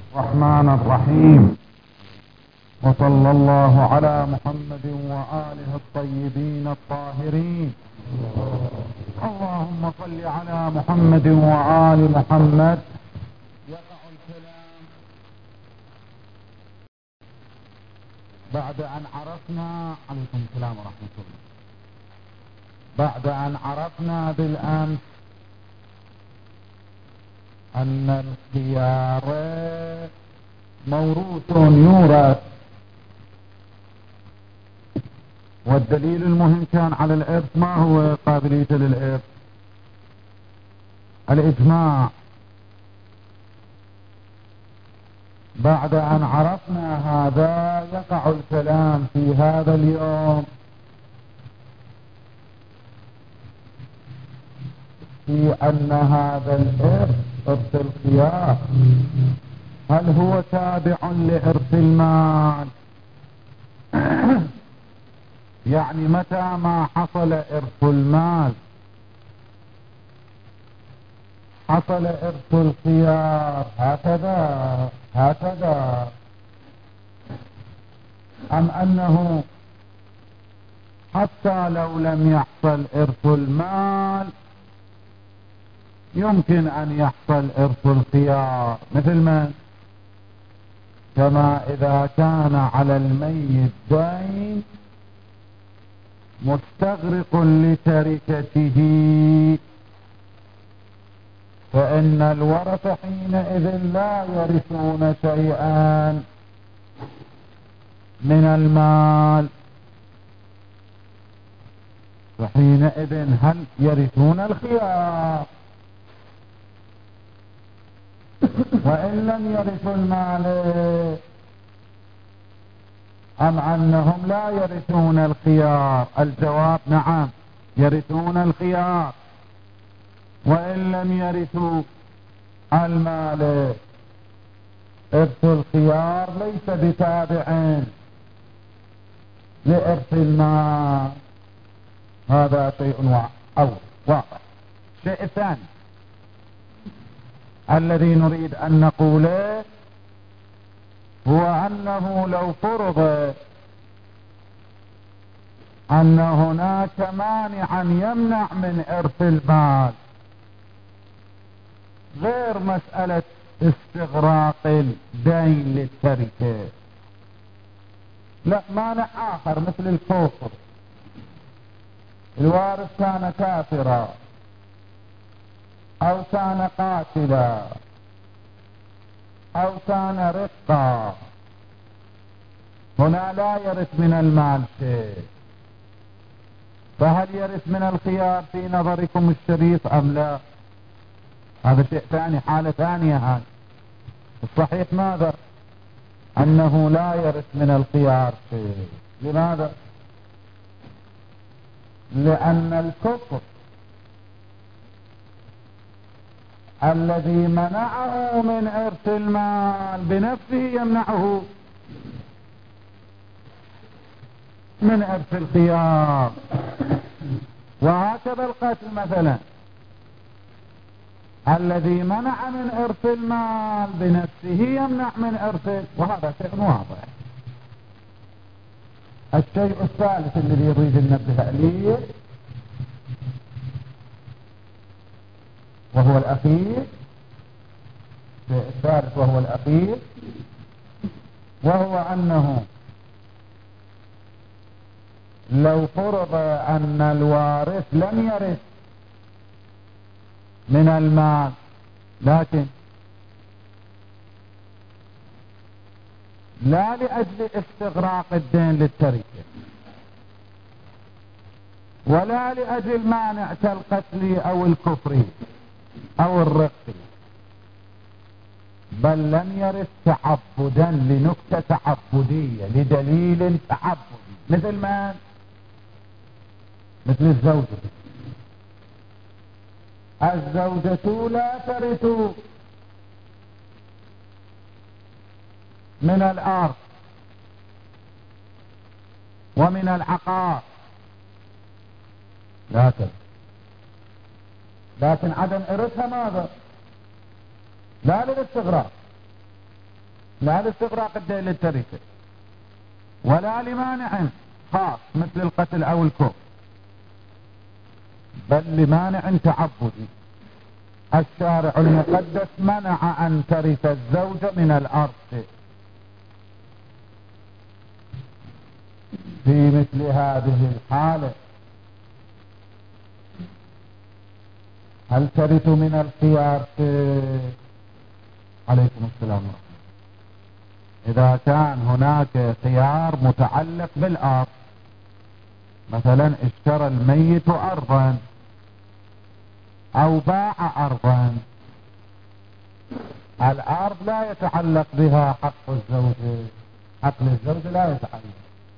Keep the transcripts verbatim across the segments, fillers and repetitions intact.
الرحمن الرحيم، وصلى الله على محمد وآله الطيبين الطاهرين. اللهم صل على محمد وآل محمد. يقع الكلام بعد أن عرفنا عليكم السلام ورحمة الله بعد أن عرفنا بالأمس أن الخيار موروث يورث، والدليل المهم كان على الإرث. ما هو قابليته للإرث؟ الإجماع. بعد أن عرفنا هذا يقع الكلام في هذا اليوم في أن هذا الإرث، إرث الخيار، هل هو تابع لإرث المال؟ يعني متى ما حصل إرث المال حصل إرث الخيار هكذا هكذا، أم أنه حتى لو لم يحصل إرث المال يمكن أن يحصل إرث الخيار؟ مثل ما كما إذا كان على الميت دين مستغرق لتركته فإن الورثة حينئذ لا يرثون شيئا من المال، وحينئذ هل يرثون الخيار؟ وإن لم يرثوا المال أم أنهم لا يرثون الخيار؟ الجواب نعم، يرثون الخيار. وإن لم يرثوا المال، إرث الخيار ليس بتابع لإرث المال. هذا شيء واضح. الشيء الثاني الذي نريد أن نقوله هو أنه لو فرض أن هناك مانعا يمنع من إرث المال غير مسألة استغراق الدين للتركة، لا، مانع آخر مثل الكفر. الوارث كان كافرا أو كان قاتلا أو كان رقا، هنا لا يرث من المال شيء، فهل يرث من الخيار في نظركم الشريف أم لا؟ هذا شيء ثاني، حالة ثانية. هذا الصحيح ماذا؟ أنه لا يرث من الخيار شيء. لماذا؟ لأن الكفر الذي منعه من إرث المال بنفسه يمنعه من إرث الخيار. وهكذا القتل مثلا، الذي منع من إرث المال بنفسه يمنع من إرثه، وهذا شيء واضح. الشيء الثالث الذي يريد ننبه عليه وهو الأخير، الشيء الثالث وهو الأخير، وهو أنه لو فرض أن الوارث لم يرث من المال لكن لا لأجل استغراق الدين للتركة ولا لأجل مانع كالقتل أو الكفر أو الرق، بل لم يرث تعبدا لنكتة تعبدية لدليل تعبدي، مثل ما مثل الزوجة. الزوجة لا ترث من الأرض ومن العقار، لكن لكن عدم إرثها ماذا؟ لا للاستغراق، لا لاستغراق الدين للتركة ولا لمانع خاص مثل القتل او الكفر، بل لمانع تعبدي. الشارع المقدس منع ان ترث الزوجة من الارث. في مثل هذه الحالة هل ترث من الخيار؟ عليكم السلام ورحمة الله. إذا كان هناك خيار متعلق بالأرض، مثلا اشترى الميت أرضا أو باع أرضا، الأرض لا يتعلق بها حق الزوج، حق الزوج لا يتعلق،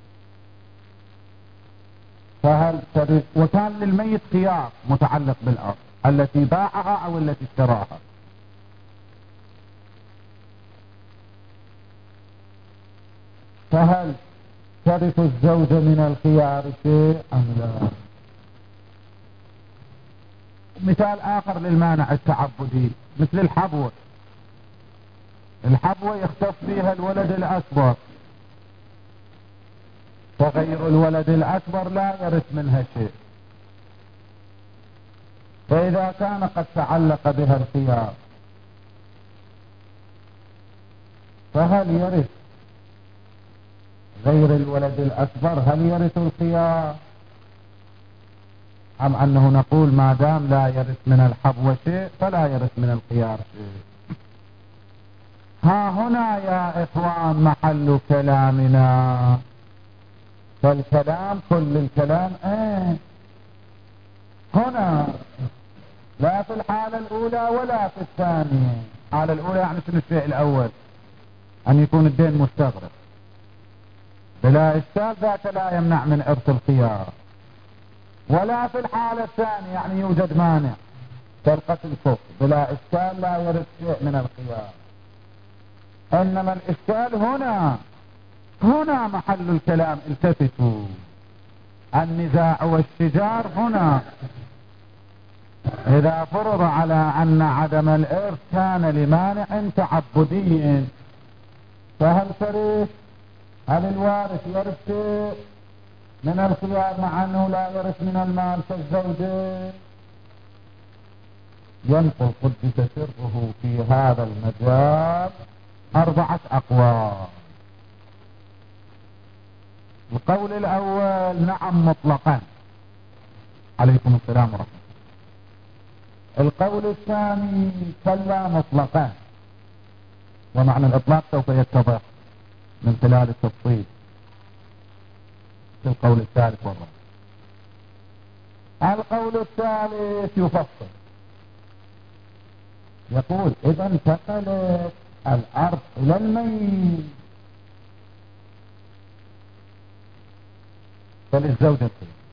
فهل ترث؟ وكان للميت خيار متعلق بالأرض التي باعها أو التي اشتراها، فهل ترث الزوجة من الخيار شيء أم لا؟ مثال آخر للمانع التعبدي مثل الحبوة. الحبوة يختص فيها الولد الأكبر، فغير الولد الأكبر لا يرث منها شيء. فإذا كان قد تعلق بها الخيار فهل يرث غير الولد الأكبر؟ هل يرث الخيار أم أنه نقول ما دام لا يرث من الحبوة شيء فلا يرث من الخيار شيء؟ ها هنا يا إخوان محل كلامنا. فالكلام كل الكلام ايه هنا، لا في الحالة الأولى ولا في الثانية. الحالة الأولى يعني شنو الشيء الأول؟ أن يكون الدين مستغرق بلا إشكال، ذاك لا يمنع من إرث الخيار. ولا في الحالة الثانية يعني يوجد مانع كالقتل الكفر بلا إشكال لا يرث شيء من الخيار. إنما الإشكال هنا، هنا محل الكلام. التفتوا، النزاع والشجار هنا. إذا فرض على أن عدم الإرث كان لمانع تعبدي فهل ترث؟ هل الوارث يرث شيء من الخيار مع أنه لا يرث من المال كالزوجة؟ ينقل قدس سره في هذا المجال أربعة أقوال. القول الأول نعم مطلقا، عليكم السلام ورحمة الله. القول الثاني كلا مطلقا، ومعنى الإطلاق سوف يتضح من خلال التفصيل في القول الثالث والرابع. القول الثالث يفصل، يقول إذا انتقلت الأرض إلى الميت فللزوجة،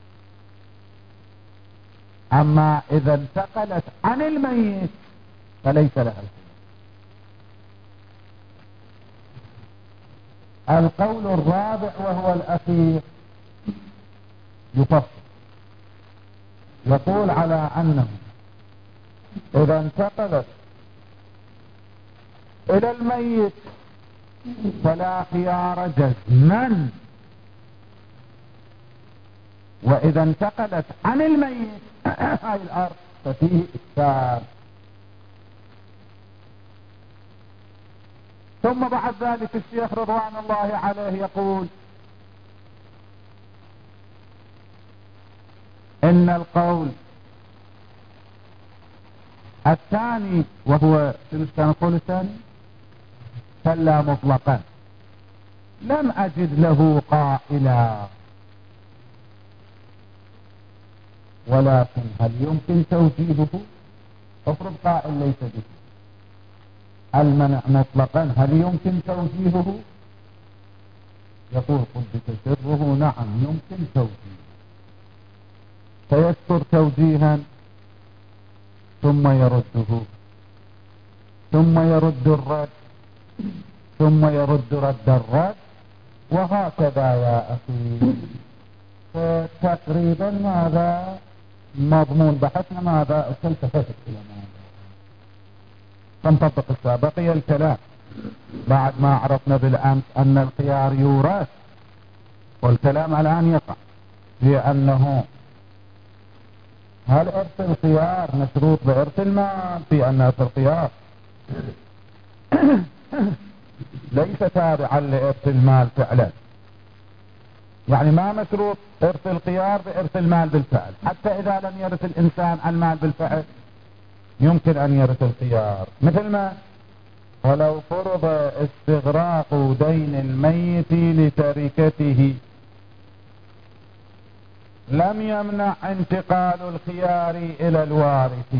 أما إذا انتقلت عن الميت فليس لها الخيار. القول الرابع وهو الأخير يفصل، يقول على أنه إذا انتقلت إلى الميت فلا خيار جزما، وإذا انتقلت عن الميت هاي الأرض ففيه إشكال. ثم بعد ذلك الشيخ رضوان الله عليه يقول إن القول الثاني وهو شنو كان القول الثاني؟ كلا مطلقا، لم أجد له قائلا، ولكن هل يمكن توجيهه؟ افرض قائل ليس به المنع مطلقا، هل يمكن توجيهه؟ يقول قدس سره نعم يمكن توجيهه، فيذكر توجيها ثم يرده، ثم يرد الرد، ثم يرد رد الرد، وهكذا يا أخي. تقريبا ماذا مضمون بحثنا؟ ماذا التفتت إلى ماذا؟ فنطبق السابق. بقي الكلام بعد ما عرفنا بالأمس أن الخيار يورث، والكلام الآن يقع في أنه هل إرث الخيار مشروط بإرث المال؟ في أن إرث الخيار ليس تابعا لإرث المال فعلا، يعني ما مشروط إرث الخيار بإرث المال بالفعل، حتى إذا لم يرث الإنسان المال بالفعل يمكن أن يرث الخيار، مثل ما ولو فرض استغراق دين الميت لتركته لم يمنع انتقال الخيار إلى الوارث.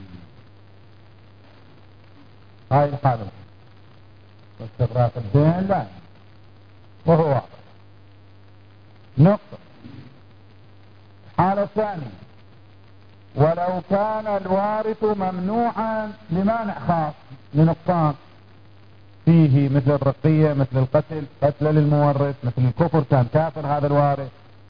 هاي الحالة استغراق الدين لا، وهو واضح. نقطة. الحالة الثانية ولو كان الوارث ممنوعا لمانع خاص لنقصان فيه، مثل الرقية، مثل القتل، قتل للمورث، مثل الكفر، كان كافر هذا الوارث،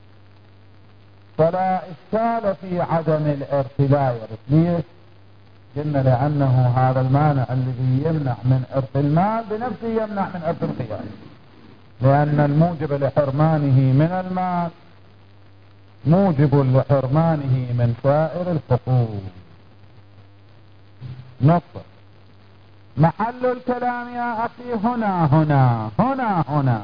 فلا إشكال في عدم الإرث، لا يرث. ليش؟ قلنا لأنه هذا المانع الذي يمنع من إرث المال بنفسه يمنع من إرث الخيار، لأن الموجب لحرمانه من المال موجب لحرمانه من سائر الحقوق. نقطة. محل الكلام يا أخي هنا هنا هنا هنا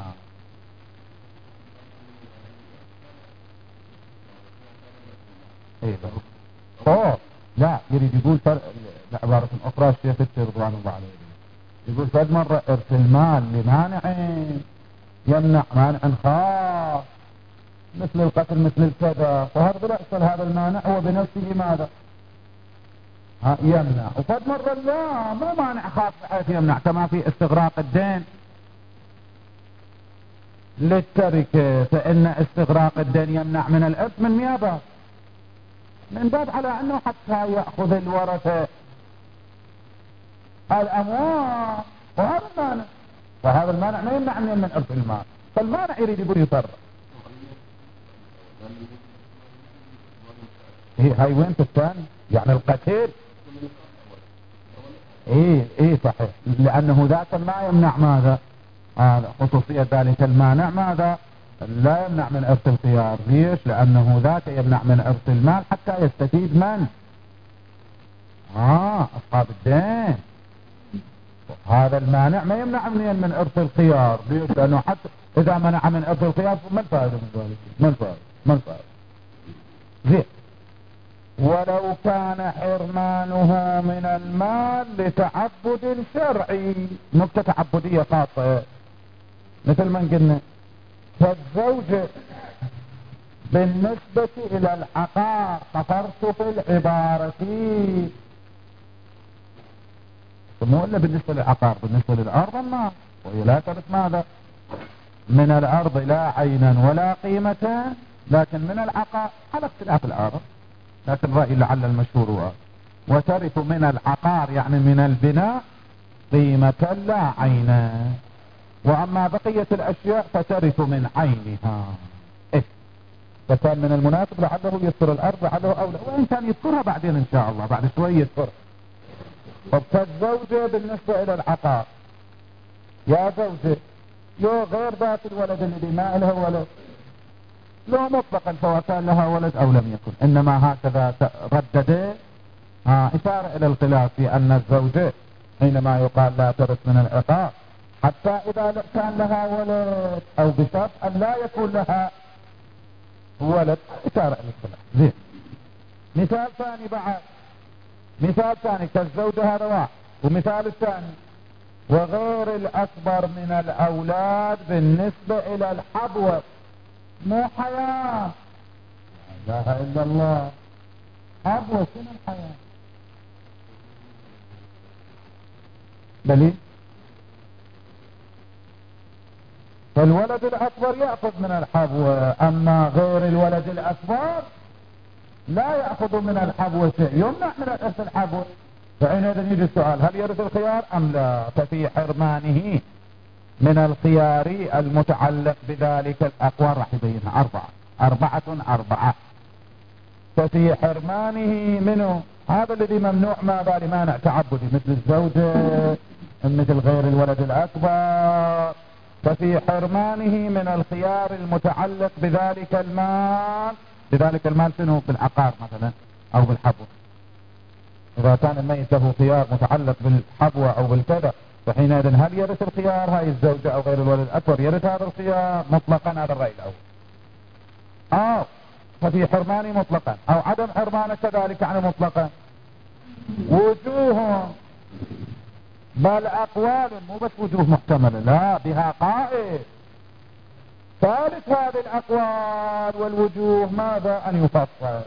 ايه اوه لا، يريد يقول فرق بعبارة أخرى الشيخ رضوان الله عليه، يقول فد مرة إرث المال لمانع يمنع مانع خاص مثل القتل مثل الكذا، فهذا يحصل هذا المانع هو بنفسه ماذا؟ ها يمنع. وفد مرة لا، مو مانع خاص بحيث يمنع، كما في استغراق الدين للتركة، فإن استغراق الدين يمنع من الإرث من ميابه، من باب على أنه حتى يأخذ الورثة الأموال، وهذا المانع، وهذا المانع ما يمنع من من إرث المال، فالمانع يريد يقول يفرق. هي هاي وين الثاني؟ يعني القتيل ايه ايه صحيح، لأنه ذاك ما يمنع ماذا؟ هذا آه خصوصية ذلك المانع ماذا؟ لا يمنع من إرث الخيار. ليش؟ لأنه ذاك يمنع من إرث المال حتى يستفيد من؟ آه أصحاب الدين. هذا المانع ما يمنع من من إرث الخيار. ليش؟ لأنه حتى إذا منع من إرث الخيار ما الفائدة من ذلك؟ ما الفائدة؟ ما الفائدة؟ زين. ولو كان حرمانه من المال لتعبد شرعي، نقطة تعبدية خاصة، مثل ما قلنا فالزوج بالنسبة إلى العقار قصرت في العبارة، مو إلا بالنسبة للعقار، بالنسبة للأرض النار، وهي لا ترث ماذا؟ من الأرض لا عينا ولا قيمة، لكن من العقار على اختلاف الآراء، لكن رأي لعل المشهور هو وترث من العقار يعني من البناء قيمة لا عينا، وأما بقية الأشياء فترث من عينها. إيه؟ فكان من المناسب لعله يذكر الأرض لعله أولى، وإن كان يذكرها بعدين إن شاء الله بعد شوي يذكر. طب كالزوجة بالنسبة إلى العقار، يا زوجة لو غير ذات الولد اللي ما لها ولد، لو مطلقا سواء كان لها ولد أو لم يكن، إنما هكذا ردد ها إشارة إلى الخلاف في أن الزوجة حينما يقال لا ترث من العقار حتى إذا كان لها ولد أو بشرط أن لا يكون لها ولد، إشارة إلى الخلاف. زين. مثال ثاني بعد، مثال ثاني كالزوجة هذا واحد، ومثال الثاني وغير الأكبر من الأولاد بالنسبة إلى الحبوة، مو حياة، لا إله إلا الله، حبوة شنو الحياة؟ دليل؟ فالولد الأكبر يأخذ من الحبوة، أما غير الولد الأكبر لا يأخذ من الحبوة شيء، يمنع من الإرث الحبوة. فحينئذ يجي السؤال هل يرث الخيار أم لا؟ ففي حرمانه من الخيار المتعلق بذلك الأقوال راح يبينها أربعة أربعة أربعة. ففي حرمانه منه هذا الذي ممنوع ما بالي مانع تعبدي مثل الزوجة مثل غير الولد الأكبر، ففي حرمانه من الخيار المتعلق بذلك المال. بذلك المال شنو؟ بالعقار مثلا أو بالحبوة. إذا كان الميت له خيار متعلق بالحبوة أو بالكذا، فحينئذ هل يرث الخيار هاي الزوجة أو غير الولد الأكبر؟ يرث هذا الخيار مطلقا، هذا الرأي الأول. أو ففي حرمانه مطلقا أو عدم حرمانه كذلك يعني مطلقا. وجوه بل أقوال، مو بس وجوه محتملة، لا بها قائد. ثالث هذه الأقوال والوجوه ماذا؟ أن يفصل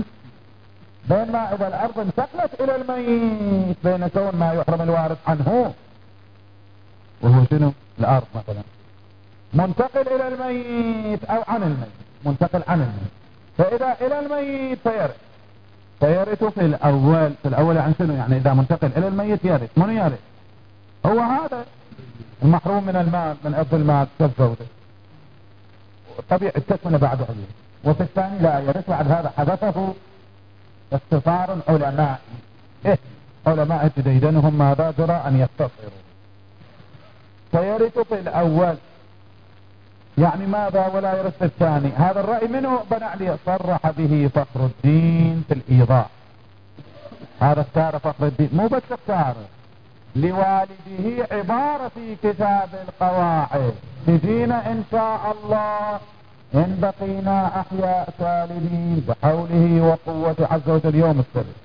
بينما إذا الأرض انتقلت إلى الميت، بين كون ما يحرم الوارث عنه وهو شنو؟ الأرض مثلا منتقل إلى الميت أو عن الميت، منتقل عن الميت، فإذا إلى الميت فيرث. فيرث في الأول. في الأول يعني شنو؟ يعني إذا منتقل إلى الميت يرث. من يرث؟ هو هذا المحروم من المال، من أرض المال كالزوجة، طبيعي التسمية بعد عليه. وفي الثاني لا يرث. بعد هذا حدثه اختصار علماء. إيه علماء جديدنهم ماذا جرى أن يختصروا. فيرث في الأول يعني ماذا؟ ولا يرث في الثاني. هذا الرأي منه بنى عليه، صرح به فخر الدين في الإيضاح. هذا اختار فخر الدين، مو بس اختار لوالده عبارة في كتاب القواعد تجينا إن شاء الله إن بقينا أحياء سالمين بحوله وقوة عز وجل يوم السبت.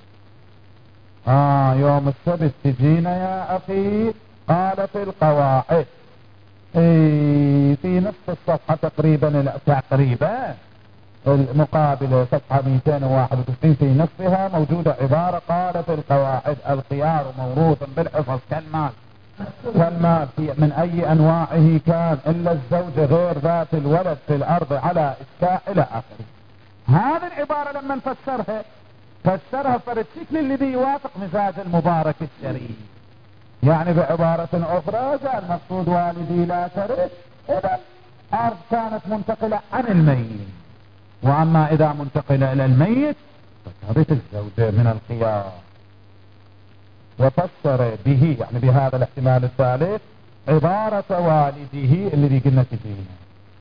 آه يوم السبت تجينا يا أخي. قال في القواعد اي في نصف الصفحة تقريبا، لا تقريبا المقابلة صفحة مئتين وواحد وتسعين في نصفها موجودة عبارة قال في القواعد الخيار موروث بالحفظ كالمال. كالمال في من أي أنواعه كان إلا الزوجة غير ذات الولد في الأرض على إسكاء إلى آخره. هذه العبارة لما نفسرها فسرها بالشكل الذي يوافق مزاج المبارك الشريف. يعني بعبارة أخرى جاء المقصود والدي لا ترث إذا الأرض كانت منتقلة عن الميت، وأما إذا منتقلة إلى الميت فترث الزوجة من الخيار. وفسر به يعني بهذا الاحتمال الثالث عبارة والده الذي قلنا تجينا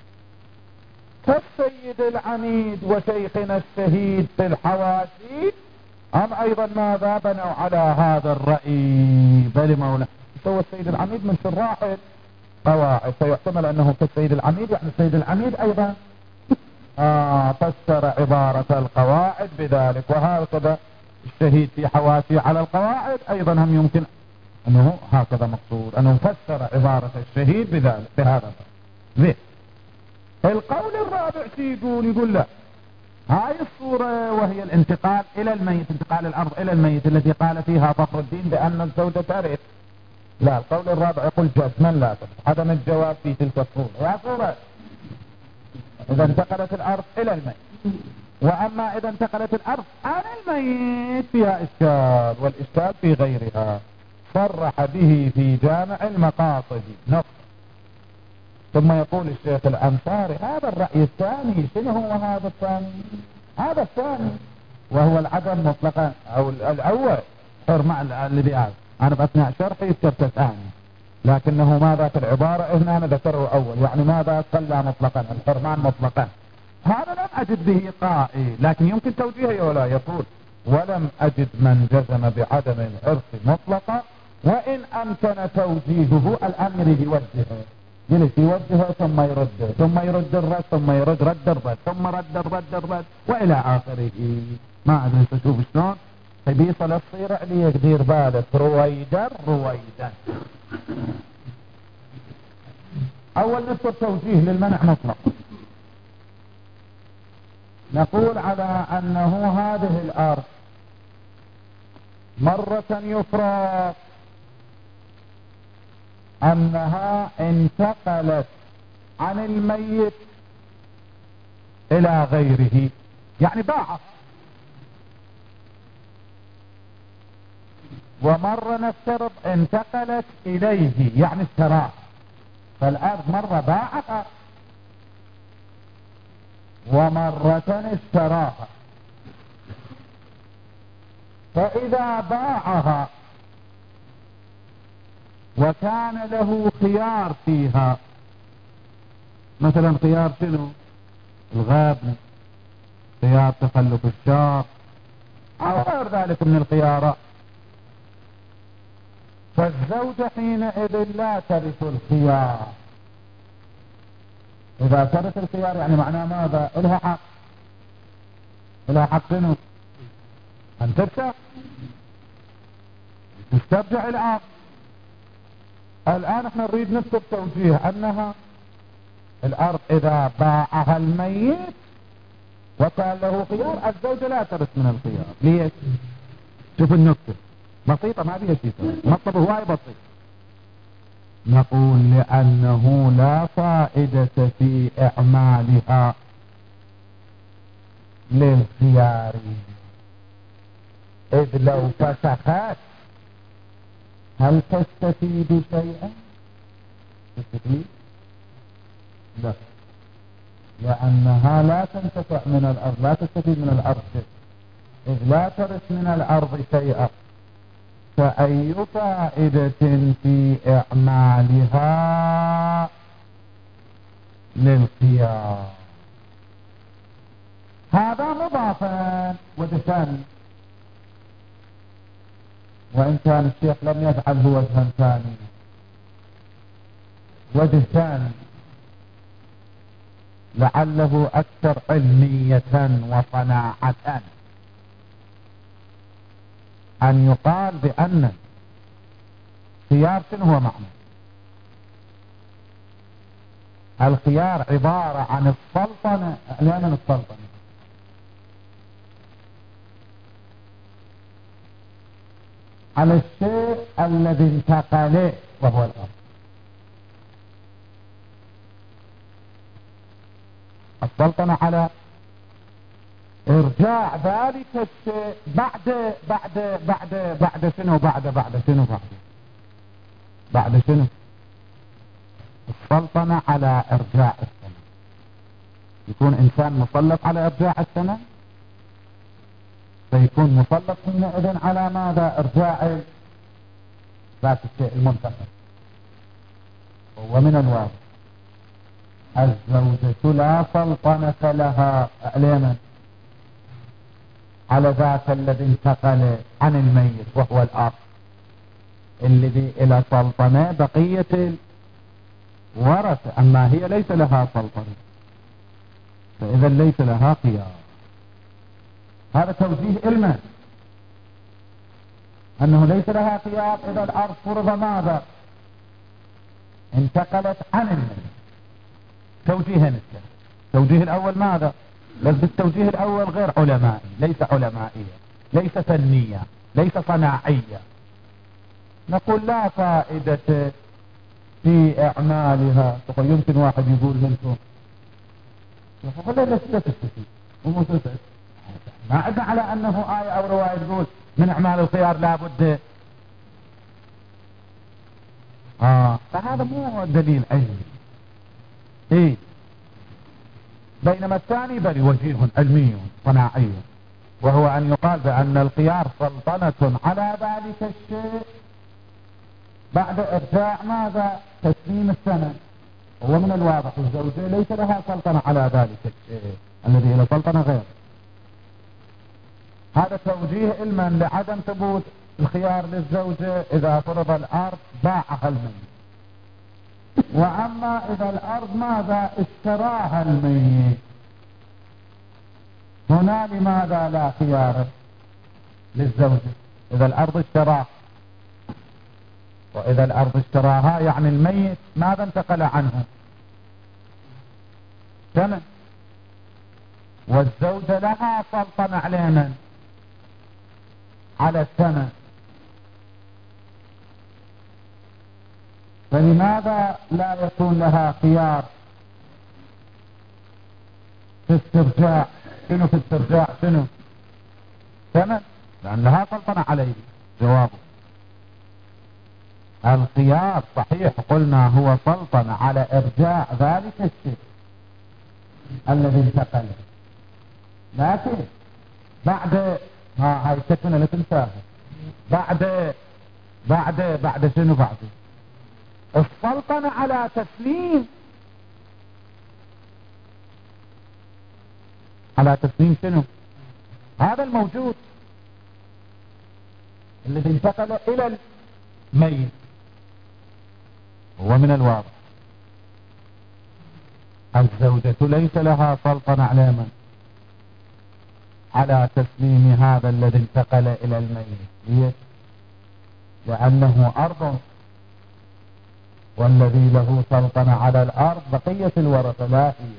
كالسيد العميد وشيخنا الشهيد في الحواشي. هم أيضا ماذا بنوا على هذا الرأي؟ بل مولا سوى السيد العميد من شراح قواعد، فيحتمل أنه كالسيد العميد يعني السيد العميد أيضا آه فسر عبارة القواعد بذلك. وهكذا الشهيد في حواشي على القواعد أيضا هم يمكن أنه هكذا مقصود أنه فسر عبارة الشهيد بذلك بهذا ذي. القول الرابع يقول يقول لا، هاي الصورة وهي الانتقال إلى الميت، انتقال الأرض إلى الميت التي قال فيها فخر الدين بأن الزوجة ترث. لا، القول الرابع يقول جزما لا ترث، عدم الجواب في تلك الصورة. يا صورة إذا انتقلت الأرض إلى الميت، وأما إذا انتقلت الأرض عن الميت فيها إشكال، والإشكال في غيرها. صرح به في جامع المقاصد نقطة. ثم يقول الشيخ الأنصاري هذا الرأي الثاني. شنو هو هذا الثاني؟ هذا الثاني وهو العدم مطلقا أو الأول حرمان الذي قال أنا بأثناء شرحي ذكرت الثاني، لكنه ماذا في العبارة هنا أنا ذكره أول، يعني ماذا صلى مطلقا الحرمان مطلقا. هذا لم أجد به قائل، لكن يمكن توجيهه ولا يقول ولم أجد من جزم بعدم الإرث مطلقا، وإن أمكن توجيهه الآن يريد يوجهه جلس يوجهه ثم يرد ثم يرد الرد ثم يرد رد الرد ثم رد الرد الرد وإلى آخره. ما أدري تشوف شلون بيصل الصيرع ليقدير بالك رويدا رويدا. أول نذكر توجيه للمنع مطلق. نقول على أنه هذه الأرض مرة يفرق أنها انتقلت عن الميت إلى غيره، يعني باعت. ومرة نفترض انتقلت إليه يعني اشتراها، فالأرض مرة باعها ومرة اشتراها. فإذا باعها وكان له خيار فيها، مثلا خيار شنو؟ الغابن، خيار تخلف الشار أو غير ذلك من الخيارات، فالزوجة حينئذ لا ترث الخيار. إذا ترث الخيار يعني معناه ماذا؟ إلها حق، إلها حق شنو؟ أن تفتح تسترجع الآن. الآن احنا نريد نكتب توجيه أنها الأرض إذا باعها الميت وكان له خيار الزوجة لا ترث من الخيار. ليش؟ شوف النكتة بسيطة ما بيها شيء، مطلب هواي بسيط. نقول لأنه لا فائدة في إعمالها للخيار، إذ لو فسخت هل تستفيد شيئا؟ تستفيد؟ لا، لأنها لا تنتفع من الأرض، لا تستفيد من الأرض شيء، إذ لا ترث من الأرض شيئا، فأي فائدة في إعمالها للخيار؟ هذا مضافا وجه، وإن كان الشيخ لم يفعله وجها ثاني. وجه ثاني لعله أكثر علمية وصناعة، أن يقال بأن الخيار شنو هو معنى؟ الخيار عبارة عن السلطنة، لأن السلطنة على الشيء الذي انتقل وهو الأرض. السلطنة على ارجاع ذلك الشيء بعد بعد بعد بعد شنو بعد بعد شنو بعد بعد شنو؟ السلطنة على ارجاع الثمن. يكون انسان مسلط على ارجاع الثمن، فيكون مسلط حينئذ على ماذا؟ ارجاع ذات الشيء المنتقل. ومن الواضح الزوجة لا سلطنة لها علينا على ذاك الذي انتقل عن الميت وهو الأب، الذي إلى سلطنة بقية الورثة، أما هي ليس لها سلطنة، فإذا ليس لها خيار. هذا توجيه علما أنه ليس لها خيار إذا الأرض فرض ماذا؟ انتقلت عن الميت. توجيهين الثاني، التوجيه الأول ماذا؟ بس التوجيه الأول غير علمائي، ليس علمائية، ليس فنية، ليس صناعية. نقول لا فائدة في إعمالها. يمكن واحد يقول منكم يقول لا تستفيد ومو تستفيد، ما عدنا على أنه آية أو رواية تقول من إعمال الخيار لابد. آه فهذا مو دليل علمي. إيه، بينما الثاني بل وجيه علمي صناعي، وهو أن يقال بأن الخيار سلطنة على ذلك الشيء بعد إرجاع ماذا؟ تسليم الثمن. ومن الواضح الزوجة ليس لها سلطنة على ذلك الشيء الذي له سلطنة غير. هذا توجيه علما لعدم ثبوت الخيار للزوجة إذا فرض الأرض باعها الميت. وأما إذا الأرض ماذا؟ اشتراها الميت، هنا لماذا لا خيار للزوجة؟ إذا الأرض اشتراها، وإذا الأرض اشتراها يعني الميت ماذا انتقل عنه؟ ثمن، والزوجة لها سلطنة على من؟ على الثمن. فلماذا لا يكون لها خيار في استرجاع؟ شنو في استرجاع؟ شنو؟ ثمن، لأن لها سلطنة عليه. جوابه الخيار صحيح قلنا هو سلطنة على إرجاع ذلك الشيء الذي انتقل، لكن بعد ها هاي السكنة لا تنساها، بعد بعد بعد شنو؟ بعد السلطنة على تسليم، على تسليم شنو؟ هذا الموجود الذي انتقل الى الميت. هو من الواضح الزوجة ليس لها سلطنة على من؟ على تسليم هذا الذي انتقل الى الميت. ليش؟ لانه ارض، والذي له سلطنة على الارض بقية الورثة لا هي.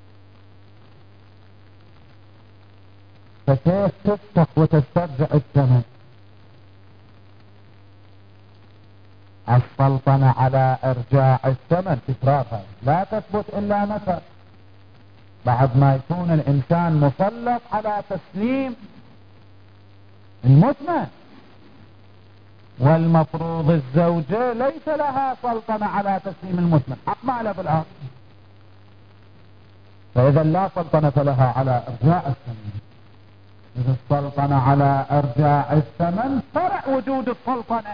فكيف تفتح وتسترجع الثمن؟ السلطنة على ارجاع الثمن تكرارها لا تثبت الا متى؟ بعد ما يكون الانسان مسلط على تسليم المثمن. والمفروض الزوجة ليس لها سلطنة على تسليم المثمن، حق ما له بالارض، فاذا لا سلطنة لها على ارجاع الثمن. اذا السلطنة على ارجاع الثمن فرع وجود السلطنة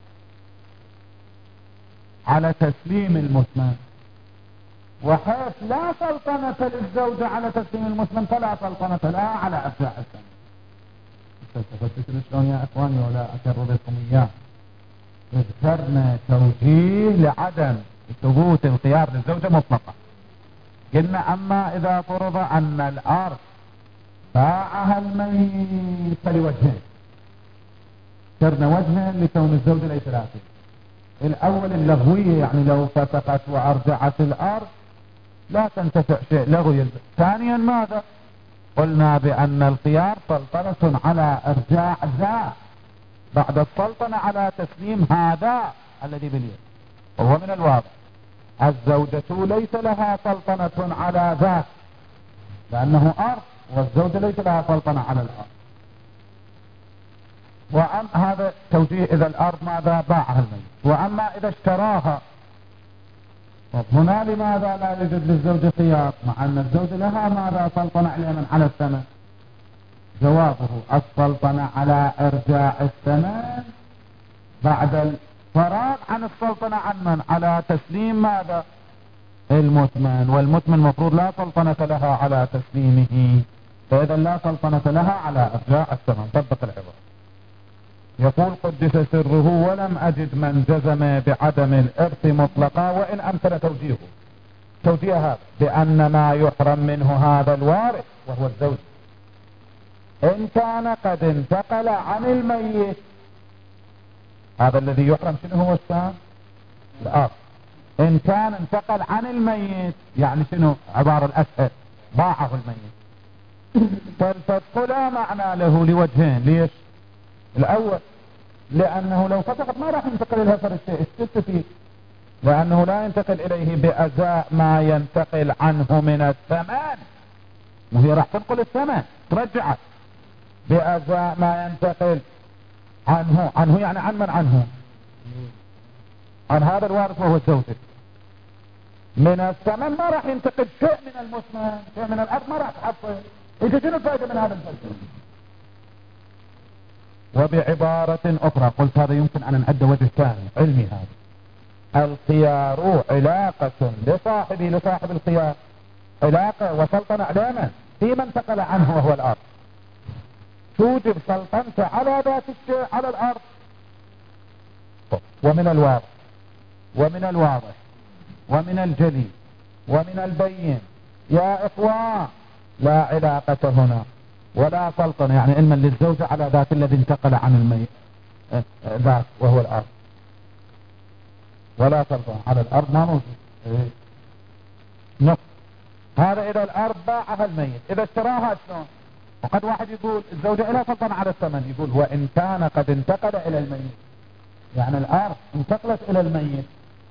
على تسليم المثمن، وحيث لا سلطنة للزوجة على تسليم المثمن فلا سلطنة لها على ارجاع الثمن. استفدتوا شلون يا اخواني ولا اكرر لكم اياه؟ ذكرنا توجيه لعدم ثبوت الخيار للزوجة مطلقا. قلنا اما اذا فرض ان الارض باعها الميت فلوجهين، ذكرنا وجهين لكون الزوجة ليس لها فيه. الاول اللغوية، يعني لو فتقت وارجعت الارض لا تنتفع شيء لغوي. ثانيا ماذا؟ قلنا بان الخيار سلطنة على ارجاع ذا بعد السلطنة على تسليم هذا الذي باليد. وهو من الواضح الزوجة ليس لها سلطنة على ذاك لانه ارض، والزوجة ليس لها سلطنة على الارض. وأم هذا توجيه اذا الارض ماذا؟ باعها الميت. واما اذا اشتراها، هنا لماذا لا يوجد للزوجة خيار مع ان الزوجة لها ماذا؟ سلطنة على من؟ على الثمن. جوابه السلطنة على ارجاع الثمن بعد الفراغ عن السلطنة عن من؟ على تسليم ماذا؟ المثمن. والمثمن مفروض لا سلطنة لها على تسليمه، فاذا لا سلطنة لها على ارجاع الثمن. طبق العبارة. يقول قدس سره ولم اجد من جزم بعدم الارث مطلقا وان امكن توجيهه. توجيه هذا بان ما يحرم منه هذا الوارث وهو الزوج ان كان قد انتقل عن الميت. هذا الذي يحرم شنو هو السام؟ الارض. ان كان انتقل عن الميت يعني شنو؟ عبارة الاسهل باعه الميت. فالفتح لا معنى له لوجهين. ليش؟ الاول لانه لو فتحت ما راح ينتقل الى اثر الشيء. الست فيه لانه لا ينتقل اليه بازاء ما ينتقل عنه من الثمن، وهي راح تنقل الثمن ترجعه بازاء ما ينتقل عنه. عنه يعني عن من؟ عنه عن هذا الوارث وهو الزوج. من الثمن ما راح ينتقل شيء من المثمن، شيء من الارض ما راح تحصل. اذا شنو الفائده من هذا الفلسفه؟ وبعبارة اخرى قلت هذا يمكن ان نعد وجه ثاني علمي. هذا الخيار علاقة لصاحبه لصاحب الخيار علاقة وسلطنة على من؟ في من انتقل عنه وهو الارض. توجب سلطنته على ذات الشيء على الارض. ومن الواضح ومن الواضح ومن الجلي ومن البين يا اخوان لا علاقة هنا ولا سلطنة، يعني علما للزوجة على ذات الذي انتقل عن الميت ذات وهو الارض، ولا سلطنة على الارض ما موجود. نقص هذا اذا الارض باعها الميت. اذا اشتراها شلون؟ وقد واحد يقول الزوجة لها سلطنة على الثمن، يقول وان كان قد انتقل الى الميت، يعني الارض انتقلت الى الميت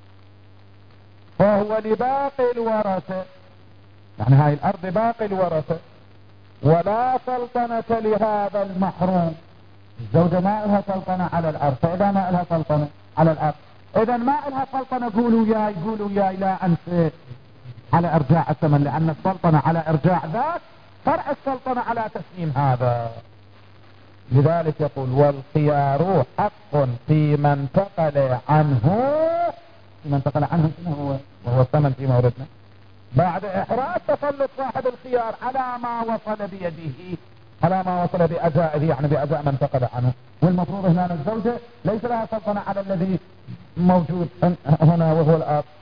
فهو لباقي الورثة، يعني هاي الارض باقي الورثة ولا سلطنة لهذا المحروم. الزوجة ما لها سلطنة على الارض، فاذا ما لها سلطنة على الارض اذا ما لها سلطنة قولوا ياي قولوا ياي لا انت على ارجاع الثمن، لان السلطنة على ارجاع ذاك فرع السلطنة على تسليم هذا. لذلك يقول والخيار حق في من انتقل عنه فيما انتقل عنه هو وهو الثمن في موردنا. بعد إحراز تسلط صاحب الخيار على ما وصل بيده، على ما وصل بأزائه، يعني بأزاء من انتقل عنه. والمفروض هنا الزوجة ليس لها سلطنة على الذي موجود هنا وهو الآب،